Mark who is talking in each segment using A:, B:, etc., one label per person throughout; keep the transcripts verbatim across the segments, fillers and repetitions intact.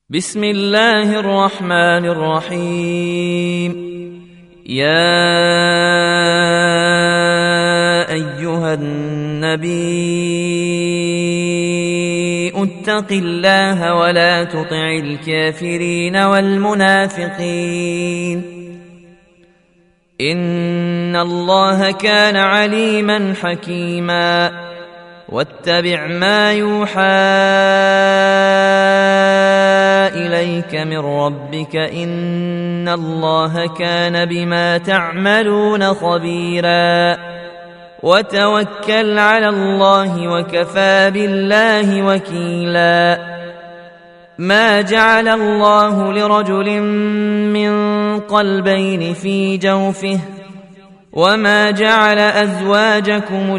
A: بسم الله الرحمن الرحيم. يا أيها النبي اتق الله ولا تطع الكافرين والمنافقين إن الله كان عليما حكيما. واتبع ما يوحى إليك من ربك إن الله كان بما تعملون خبيرا. وتوكل على الله وكفى بالله وكيلا. ما جعل الله لرجل من قلبين في جوفه وما جعل أزواجكم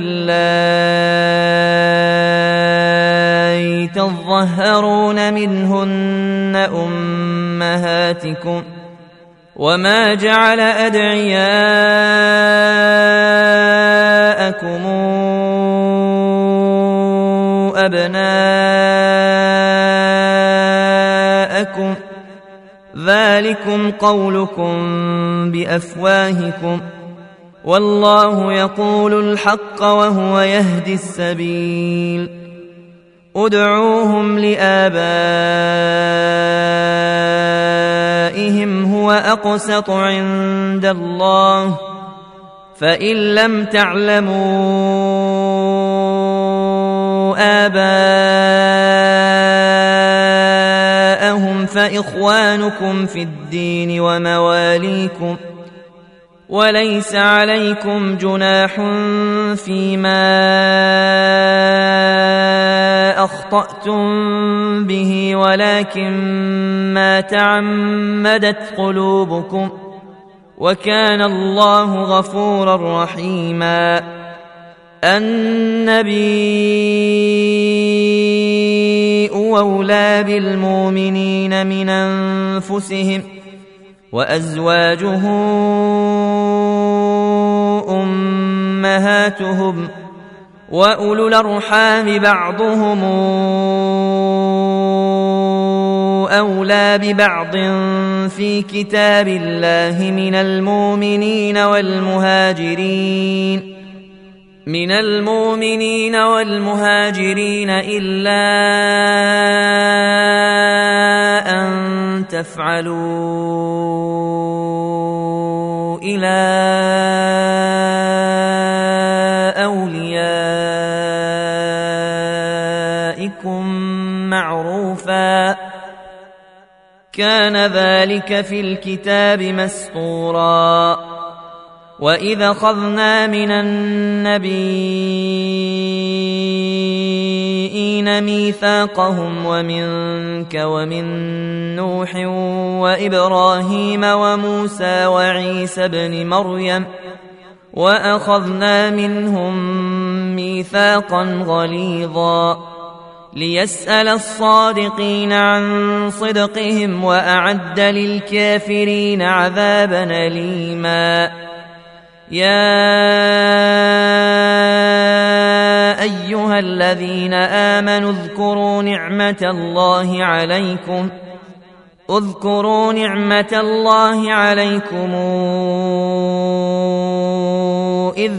A: اللائي تظهرون منهن أمهاتكم وما جعل أدعياءكم أبناءكم ذلكم قولكم بأفواهكم والله يقول الحق وهو يهدي السبيل. ادعوهم لآبائهم هو أقسط عند الله فإن لم تعلموا آباءهم فإخوانكم في الدين ومواليكم وليس عليكم جناح فيما أخطأتم به ولكن ما تعمدت قلوبكم وكان الله غفورا رحيما. النبي أولى بالمؤمنين من أنفسهم وأزواجه أمهاتهم وأولو الأرحام بعضهم أولى ببعض في كتاب الله من المؤمنين والمهاجرين من المؤمنين والمهاجرين إلا أن تفعلوا إلى أوليائكم معروفا كان ذلك في الكتاب مسطورا. وإذا أخذنا من النبيين ميثاقهم ومنك ومن نوح وإبراهيم وموسى وعيسى ابن مريم وأخذنا منهم ميثاقا غليظا ليسأل الصادقين عن صدقهم وأعد للكافرين عذابا أليما. يا أيها الذين آمنوا اذكروا نعمة الله عليكم اذكروا نعمة الله عليكم إذ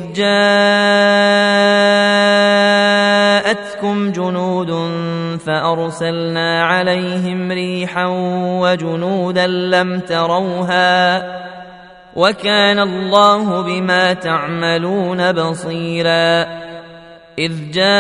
A: جاءتكم جنود فأرسلنا عليهم ريحا وجنودا لم تروها وكان الله بما تعملون بصيرا. إذ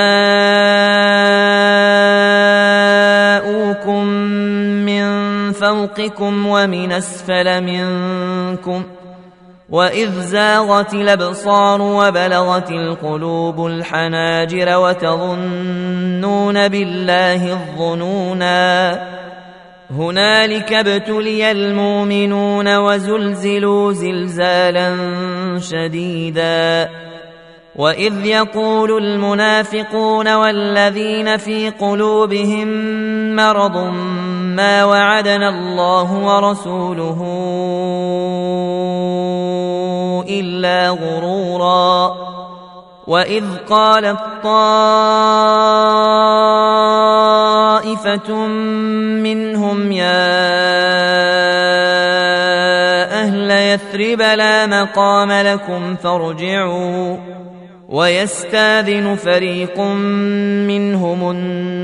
A: جاءوكم من فوقكم ومن أسفل منكم وإذ زاغت الأبصار وبلغت القلوب الحناجر وتظنون بالله الظنونا هنالك ابتلي المؤمنون وزلزلوا زلزالا شديدا. وإذ يقول المنافقون والذين في قلوبهم مرض ما وعدنا الله ورسوله إلا غرورا. وإذ قالت طائفة طائفة منهم يا أهل يثرب لا مقام لكم فارجعوا ويستاذن فريق منهم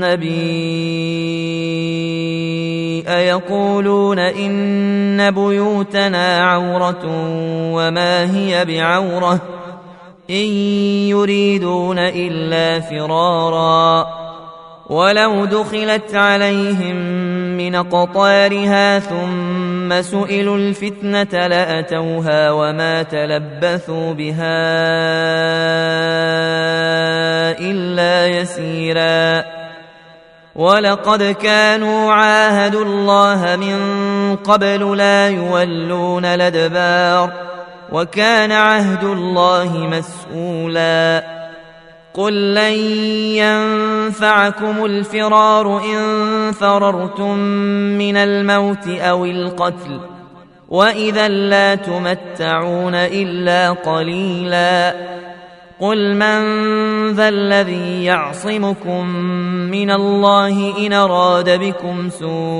A: النبي يقولون إن بيوتنا عورة وما هي بعورة إن يريدون إلا فرارا ولو دخلت عليهم من أقطارها ثم سئلوا الفتنة لأتوها وما تلبثوا بها إلا يسيرا ولقد كانوا عاهدوا الله من قبل لا يولون الأدبار وكان عهد الله مسؤولا قل لن ينفعكم الفرار إن فررتم من الموت أو القتل وإذا لا تمتعون إلا قليلا قل من ذا الذي يعصمكم من الله إن أراد بكم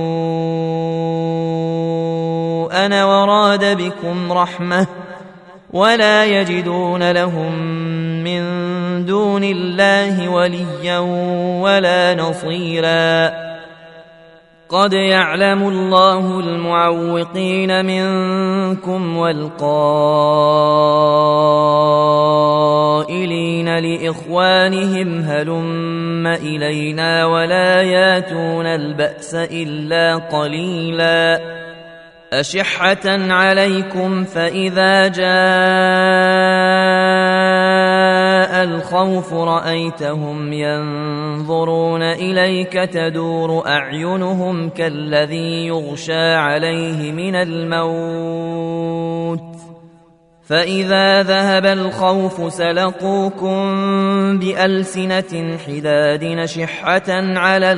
A: سوءا وراد بكم رحمة ولا يجدون لهم من دون الله وليا ولا نصيرا قد يعلم الله المعوقين منكم والقائلين لإخوانهم هلم إلينا ولا ياتون البأس إلا قليلا أشحة عليكم فإذا جاء الخوف رأيتهم ينظرون إليك تدور أعينهم كالذي يغشى عليه من الموت فإذا ذهب الخوف سلقوكم بألسنة حداد نشحة على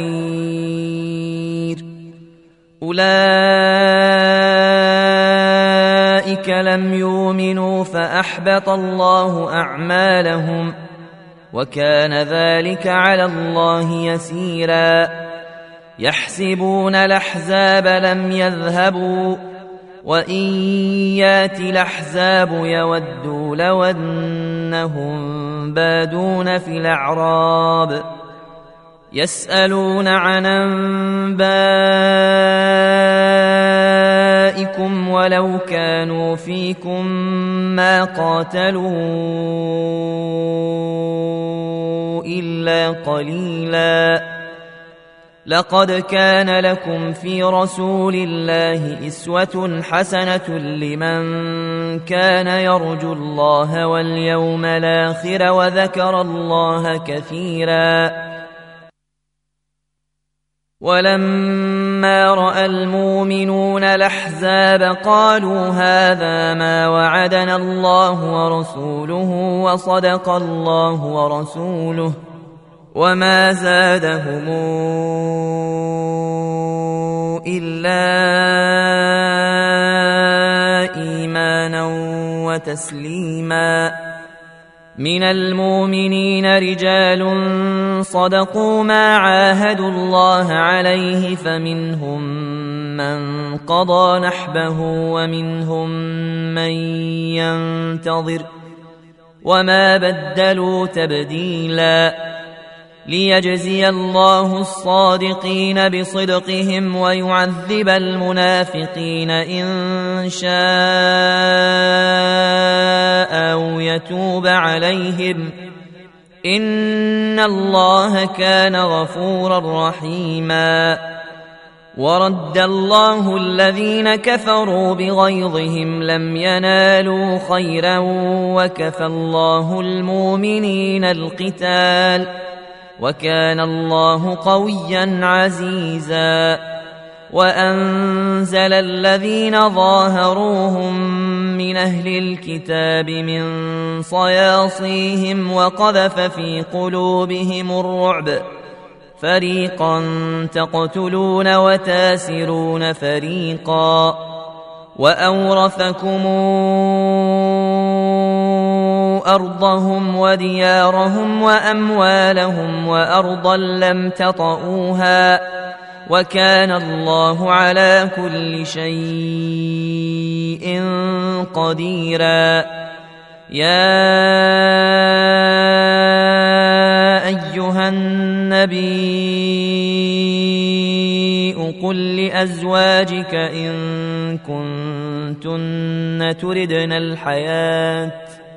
A: الخير أولئك لم يؤمنوا فأحبط الله أعمالهم وكان ذلك على الله يسيرا يحسبون الأحزاب لم يذهبوا وإن ياتي الأحزاب يودوا لو أنهم بادون في الأعراب يسألون عن أنبائكم ولو كانوا فيكم ما قاتلوا إلا قليلا لقد كان لكم في رسول الله أسوة حسنة لمن كان يرجو الله واليوم الآخر وذكر الله كثيرا ولما رأى المؤمنون الأحزاب قالوا هذا ما وعدنا الله ورسوله وصدق الله ورسوله وما زادهم إلا إيمانا وتسليما من المؤمنين رجال صدقوا ما عاهدوا الله عليه فمنهم من قضى نحبه ومنهم من ينتظر وما بدلوا تبديلا ليجزي الله الصادقين بصدقهم ويعذب المنافقين إن شاء أو يتوب عليهم إن الله كان غفورا رحيما ورد الله الذين كفروا بغيظهم لم ينالوا خيرا وكفى الله المؤمنين القتال وكان الله قويا عزيزا وأنزل الذين ظاهروهم من أهل الكتاب من صياصيهم وقذف في قلوبهم الرعب فريقا تقتلون وتاسرون فريقا وأورثكم أرضهم وديارهم وأموالهم وأرضا لم تطئوها وكان الله على كل شيء قديرا. يا أيها النبي قل لأزواجك إن كنتن تردن الحياة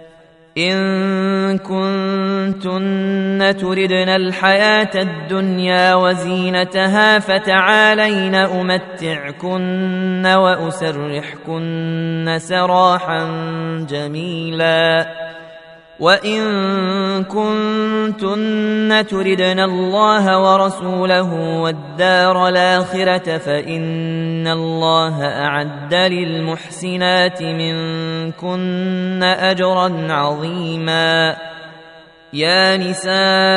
A: إن كنتن تردن الحياة الدنيا وزينتها فتعالين أمتعكن وأسرحكن سراحا جميلا. وإن كنتن تردن الله ورسوله والدار الآخرة فإن الله أعد للمحسنات منكن أجرا عظيما. يا نساء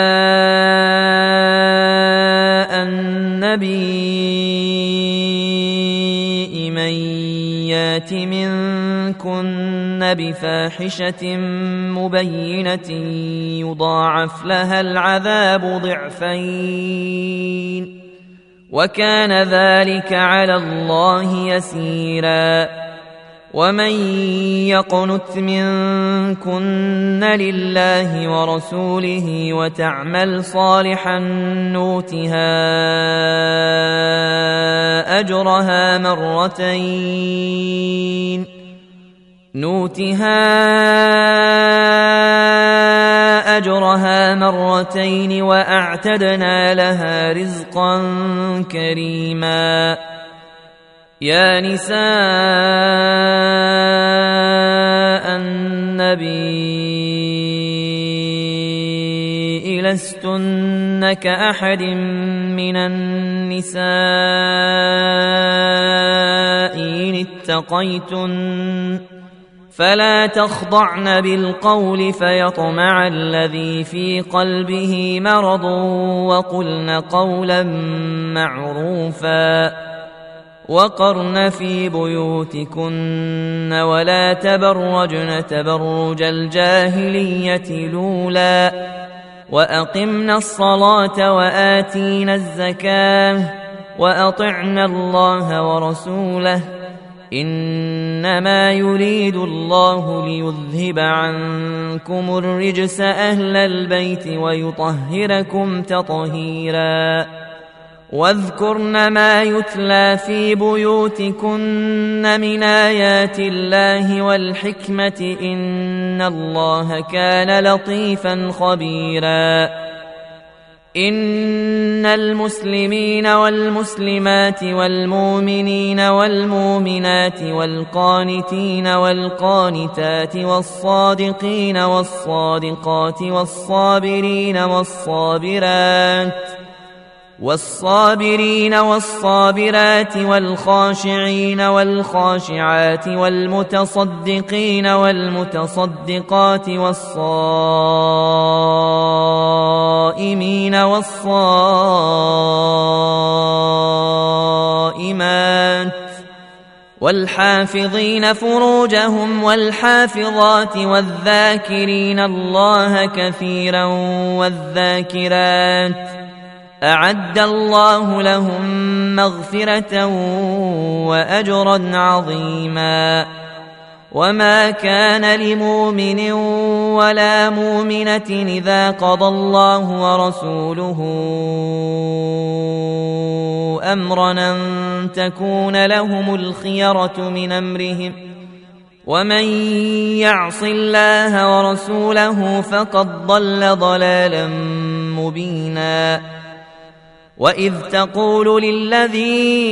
A: النبي من يات منكن بفاحشة مبينة يضاعف لها العذاب ضعفين وكان ذلك على الله يسيرا. ومن يقنت منكن لله ورسوله وتعمل صالحا نوتها أجرها مرتين نوتها أجرها مرتين وأعتدنا لها رزقا كريما. يا نساء النبي لستن كأحد من النساء إن اتقيتن فلا تخضعن بالقول فيطمع الذي في قلبه مرض وقلن قولا معروفا. وقرن في بيوتكن ولا تبرجن تبرج الجاهلية الأولى وأقمنا الصلاة وآتينا الزكاة وأطعنا الله ورسوله إنما يريد الله ليذهب عنكم الرجس أهل البيت ويطهركم تطهيرا. واذكرن ما يتلى في بيوتكن من آيات الله والحكمة إن الله كان لطيفا خبيرا. إن المسلمين والمسلمات والمؤمنين والمؤمنات والقانتين والقانتات والصادقين والصادقات والصابرين والصابرات والصابرين والصابرات والخاشعين والخاشعات والمتصدقين والمتصدقات والصائمين والصائمات والحافظين فروجهم والحافظات والذاكرين الله كثيرا والذاكرات أعد الله لهم مغفرة وأجرا عظيما. وما كان لمؤمن ولا مؤمنة إذا قضى الله ورسوله أمرا أن تكون لهم الخيرة من أمرهم ومن يعص الله ورسوله فقد ضل ضلالا مبينا. وإذ تقول للذي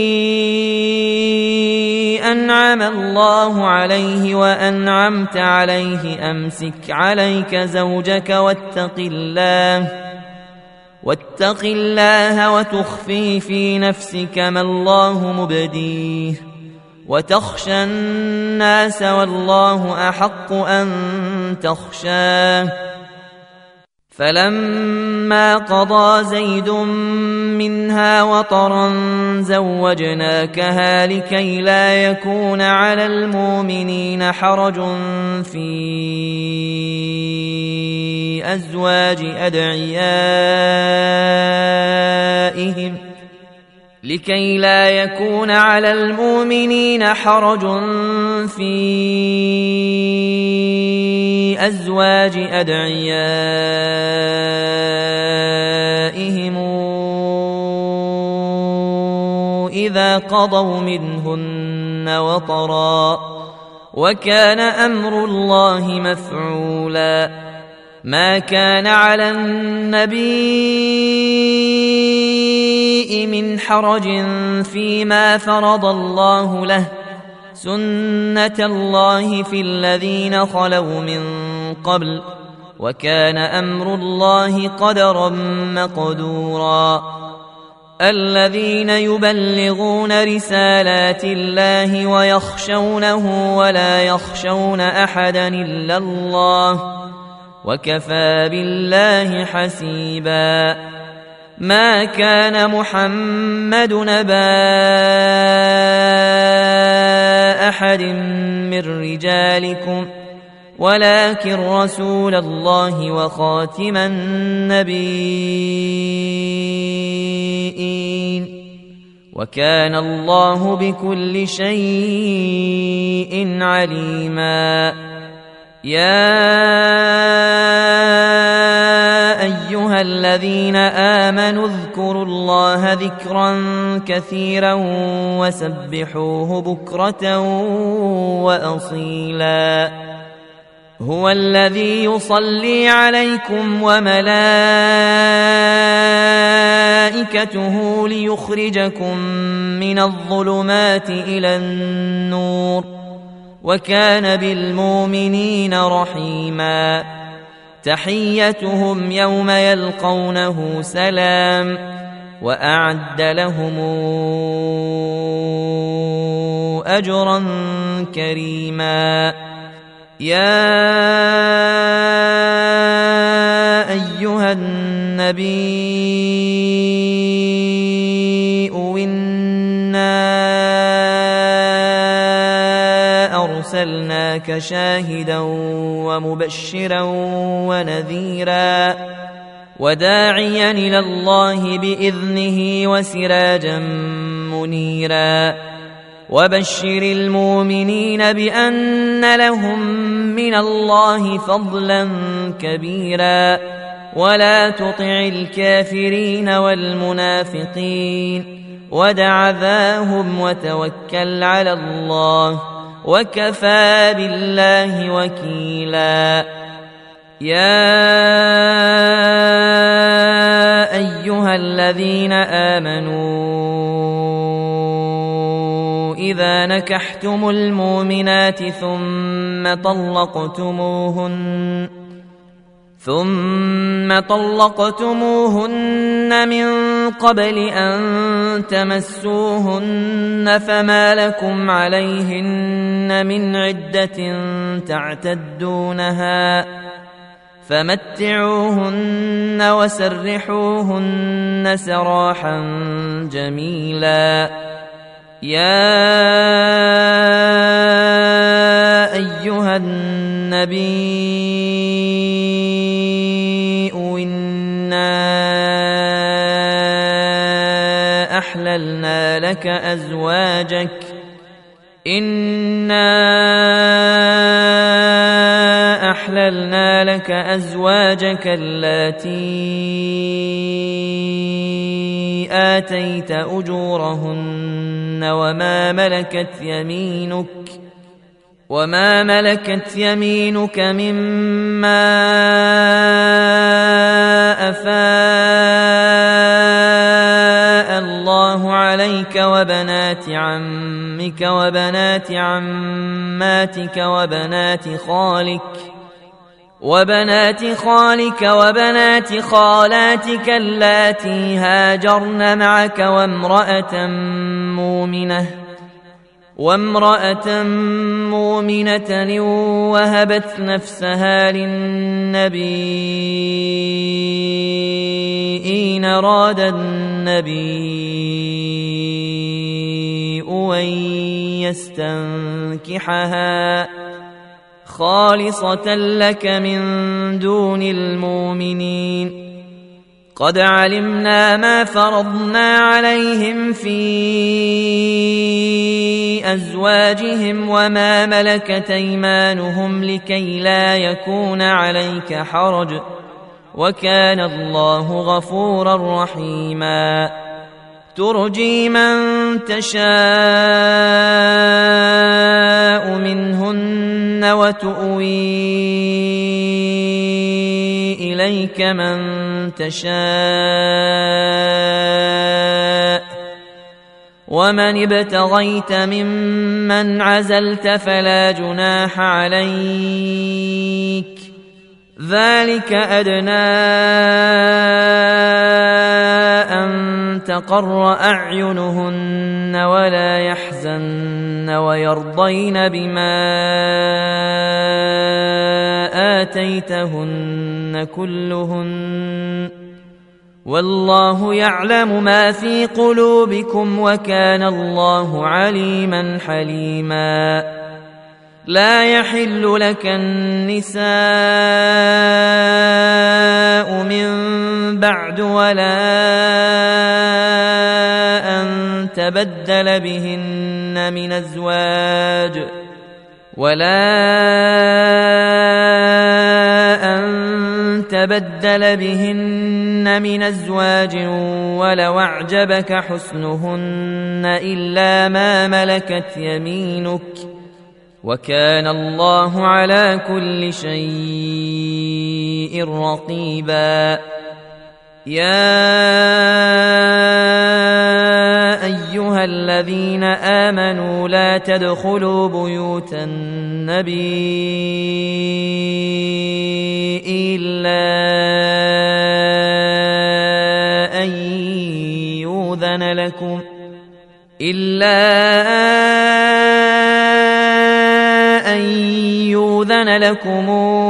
A: أنعم الله عليه وأنعمت عليه أمسك عليك زوجك واتق الله واتق الله وتخفي في نفسك ما الله مبديه وتخشى الناس والله أحق أن تخشاه فلما قضى زيد منها وطرا زوجناكها لكي لا يكون على المؤمنين حرج في أزواج أدعيائهم لكي لا يكون على المؤمنين حرج في أزواج أدعيائهم إذا قضوا منهن وطرا وكان أمر الله مفعولا ما كان على النبي من حرج فيما فرض الله له سنة الله في الذين خلوا من قبل وكان أمر الله قدرا مقدورا الذين يبلغون رسالات الله ويخشونه ولا يخشون أحدا إلا الله وكفى بالله حسيبا ما كان محمد نبا أحد من رجالكم ولكن رسول الله وخاتم النبيين وكان الله بكل شيء عليما يا أيها الذين آمنوا اذكروا الله ذكرا كثيرا وسبحوه بكرة وأصيلا هو الذي يصلي عليكم وملائكته ليخرجكم من الظلمات إلى النور وكان بالمؤمنين رحيما تحيتهم يوم يلقونه سلام وأعد لهم أجرا كريما يا أيها النبي إنا أرسلناك شاهدا ومبشرا ونذيرا وداعيا إلى الله بإذنه وسراجا منيرا وبشر المؤمنين بأن لهم من الله فضلا كبيرا ولا تطع الكافرين والمنافقين ودع ذاهم وتوكل على الله وكفى بالله وكيلا يا أيها الذين آمنوا إذا نكحتم المؤمنات ثم طلقتموهن ثم طلقتموهن من قبل أن تمسوهن فما لكم عليهن من عدة تعتدونها فمتعوهن وسرحوهن سراحا جميلا يا أيها النبي أحللنا لك أزواجك إنا أحللنا لك أزواجك اللاتي آتيت أجورهن وما ملكت يمينك وما ملكت يمينك مما أفاء الله عليك وبنات عمك وبنات عماتك وبنات خالك وبنات خالك وبنات خالاتك اللاتي هاجرن معك وامرأة مؤمنة وامرأة مؤمنة وهبت نفسها للنبي إن أراد النبي أن يستنكحها خالصة لك من دون المؤمنين قد علمنا ما فرضنا عليهم في أزواجهم وما ملكت أيمانهم لكي لا يكون عليك حرج وكان الله غفورا رحيما ترجي من تشاء منهن وتؤوي إليك من تشاء ومن ابتغيت ممن عزلت فلا جناح عليك ذلك أدنى أن تقر أعينهن ولا يحزن ويرضين بما آتيتهن كلهن والله يعلم ما في قلوبكم وكان الله عليما حليما لا يحل لك النساء من بعد ولا أن تبدل بهن من أزواج ولا أن تبدل بهن من أزواج ولو أعجبك حسنهن إلا ما ملكت يمينك وكان الله على كل شيء رقيبا يا أيها الذين آمنوا لا تدخلوا بيوت النبي إلا أن يؤذن لكم إلا أن يؤذن لكم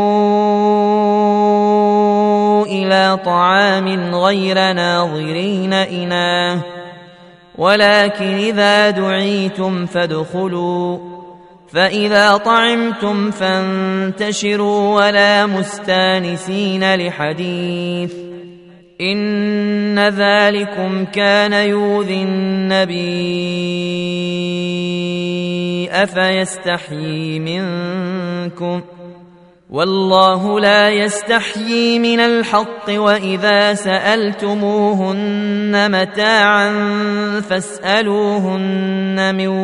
A: إلى طعام غير ناظرين إناه ولكن إذا دعيتم فادخلوا فإذا طعمتم فانتشروا ولا مستانسين لحديث إن ذلكم كان يؤذي النبي أفيستحيي منكم والله لا يستحيي من الحق وإذا سألتموهن متاعا فاسألوهن من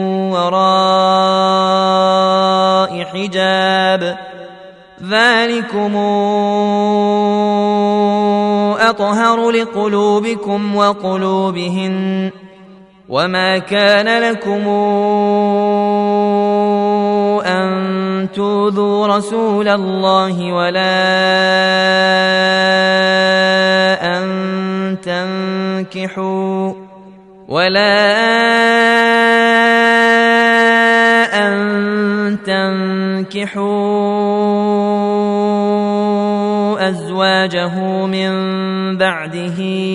A: وراء حجاب ذلكم أطهر لقلوبكم وقلوبهن وما كان لكم أن تؤذوا رسول الله ولا أن تنكحوا ولا أن تنكحوا أزواجه من بعده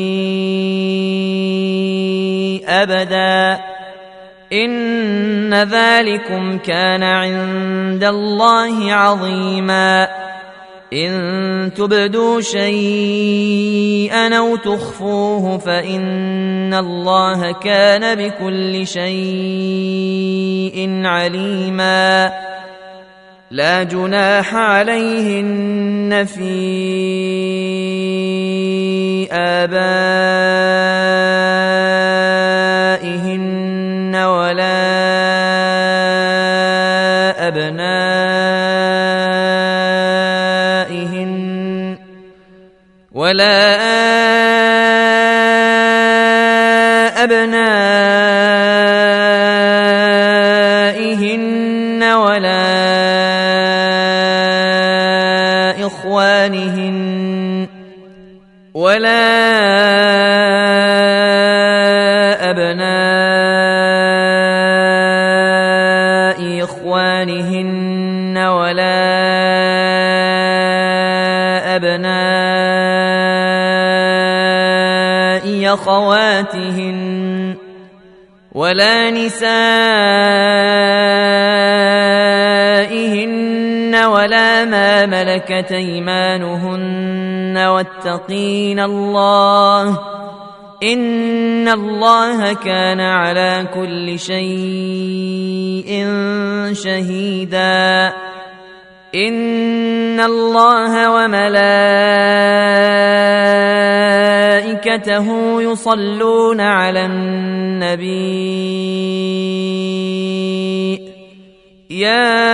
A: أبدا إن ذلكم كان عند الله عظيما إن تبدوا شيئا أو تخفوه فإن الله كان بكل شيء عليما لا جناح عليهن في آبائهن ولا أبنائهن ولا أبنائهن ولا إخوانهن ولا أبناء أخواتهن ولا نسائهن ولا ما ملكت أيمانهن واتقين الله إن الله كان على كل شيء شهيدا إن الله وملائكته يصلون على النبي يا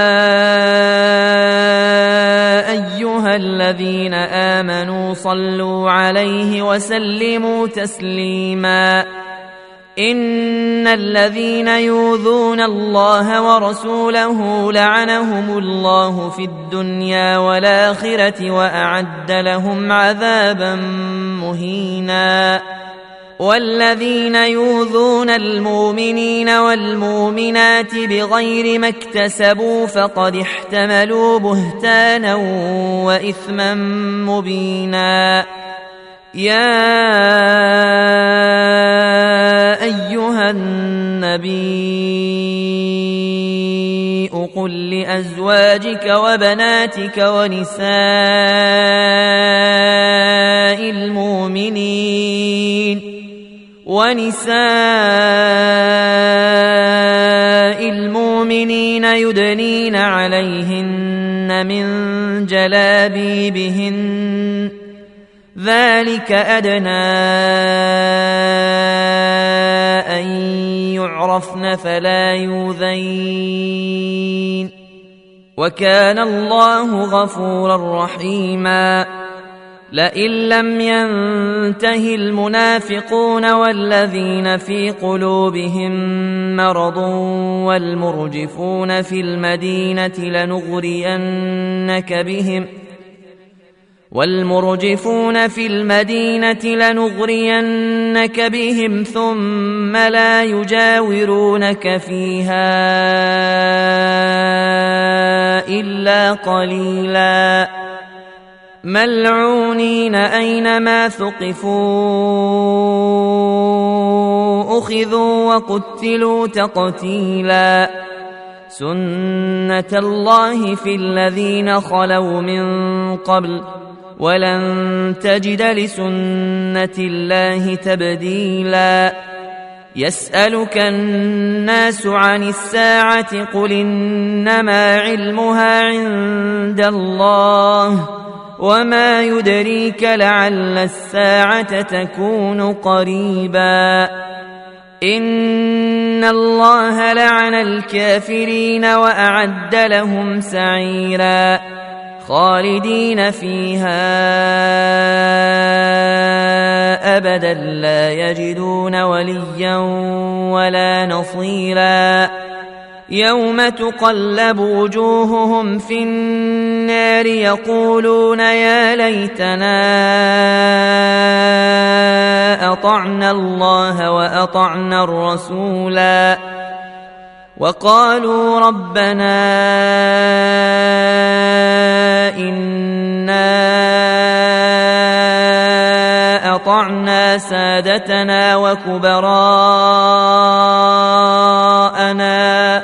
A: أيها الذين آمنوا صلوا عليه وسلموا تسليما إن الذين يؤذون الله ورسوله لعنهم الله في الدنيا والآخرة وأعد لهم عذابا مهينا والذين يؤذون المؤمنين والمؤمنات بغير ما اكتسبوا فقد احتملوا بهتانا وإثما مبينا يا أيها النبي قل لأزواجك وبناتك ونساء المؤمنين ونساء المؤمنين يدنين عليهن من جلابيبهن ذلك أدنى أن يعرفن فلا يؤذين وكان الله غفورا رحيما لئن لم ينته المنافقون والذين في قلوبهم مرض والمرجفون في المدينة لنغرينك بهم والمرجفون في المدينة لنغرينك بهم ثم لا يجاورونك فيها إلا قليلا ملعونين أينما ثقفوا أخذوا وقتلوا تقتيلا سنة الله في الذين خلوا من قبل ولن تجد لسنة الله تبديلا يسألك الناس عن الساعة قل إنما علمها عند الله وما يدريك لعل الساعة تكون قريبا إن الله لعن الكافرين وأعد لهم سعيرا خالدين فيها أبدا لا يجدون وليا ولا نصيرا يوم تقلب وجوههم في النار يقولون يا ليتنا أطعنا الله وأطعنا الرسولا وقالوا ربنا إنا أطعنا سادتنا وكبراءنا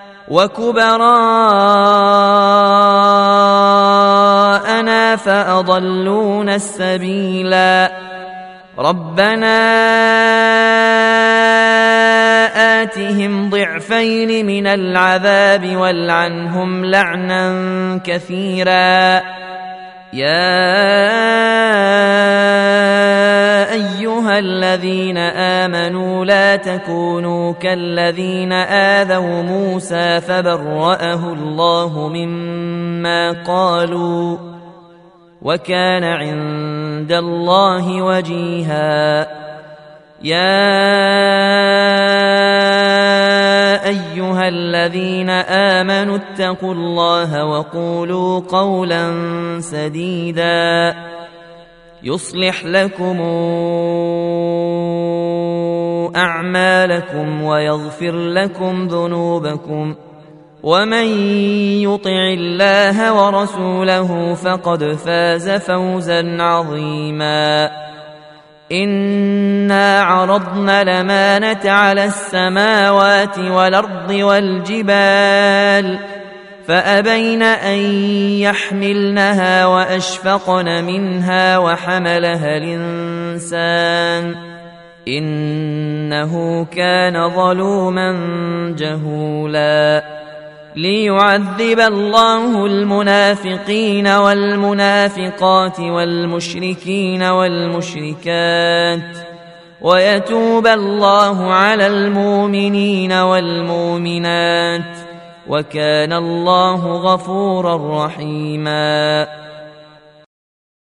A: وكبراءنا فأضلونا السبيلا ربنا آتهم ضعفين من العذاب والعنهم لعنا كثيرا يا أيها الذين آمنوا لا تكونوا كالذين آذوا موسى فبرأه الله مما قالوا وكان عند الله وجيها يا أيها الذين آمنوا اتقوا الله وقولوا قولا سديدا يصلح لكم أعمالكم ويغفر لكم ذنوبكم ومن يطع الله ورسوله فقد فاز فوزا عظيما إنا عرضنا الأمانة على السماوات والأرض والجبال فأبين أن يحملنها وأشفقن منها وحملها الإنسان إنه كان ظلوما جهولا ليعذب الله المنافقين والمنافقات والمشركين والمشركات ويتوب الله على المؤمنين والمؤمنات وكان الله غفورا رحيما